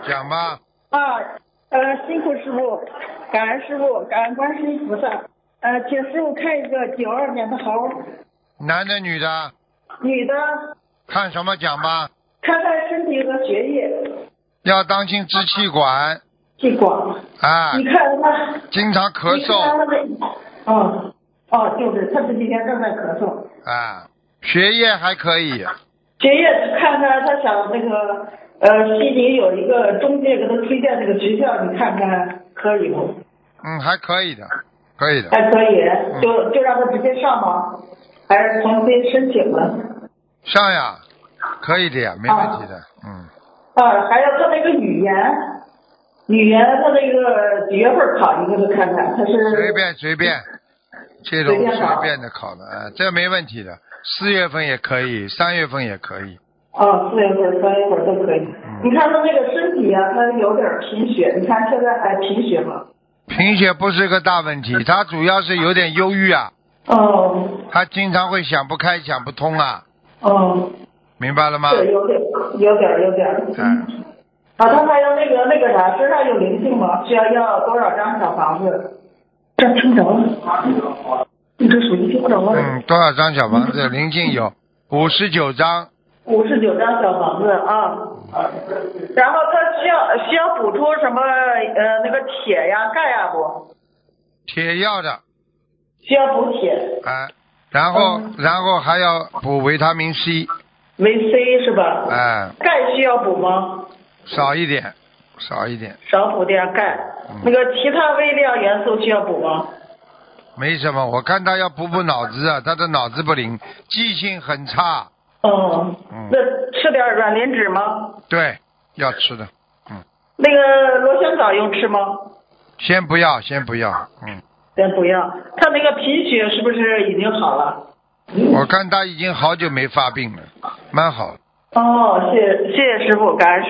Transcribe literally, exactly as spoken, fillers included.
讲吧。 啊，呃，辛苦师傅，感恩师傅，感恩观世音菩萨。呃，请师傅看一个九二年的猴。 男的女的？ 女的。 看什么讲吧？ 看看身体和学业。 要当心支气管。 气管。 啊。 你看他。 经常咳嗽。 你看他哦哦，就是他这几天正在咳嗽。 啊，学业还可以。 学业看看他想那个呃，悉尼有一个中介给他推荐这个学校，你看看可以不？ 嗯，还可以的，可以的。 还可以， 嗯、 就就让他直接上吗？还是重新申请了？ 上呀，可以的呀，没问题的。啊、嗯。 啊，还有他那个语言，语言他那个几月份考一个？他看看，他是随便随便，这种随便的考的，啊，这没问题的。四月份也可以，三月份也可以。 哦，四月份、三月份都可以。嗯、你看他那个身体啊，他有点贫血，你看现在还贫血吗？ 贫血不是个大问题，他主要是有点忧郁啊。 哦。 他经常会想不开、想不通啊。 哦。 明白了吗？ 对，有点，有点，有点。 嗯。 啊，他还有那个那个啥，身上有灵性吗？需要要多少张小房子？这听着了。你这属于听不着了。 嗯，多少张小房子？灵性有五十九张。 五十九张小房子啊。然后他需要需要补充什么呃那个铁呀钙呀不？ 铁要的。 需要补铁。 哎，然后、嗯、然后还要补维他命 C。 维 C 是吧？ 哎。 钙需要补吗？ 少一点，少一点。 少补点钙。嗯、那个其他微量元素需要补吗？ 没什么，我看他要补补脑子啊，他的脑子不灵，记性很差。 哦。嗯。那吃点软磷脂吗？ 对，要吃的。嗯。 那个螺旋藻用吃吗？ 先不要，先不要。嗯。 先不要。他那个贫血是不是已经好了？ 我看他已经好久没发病了，蛮好。 哦，谢谢谢师傅，感恩。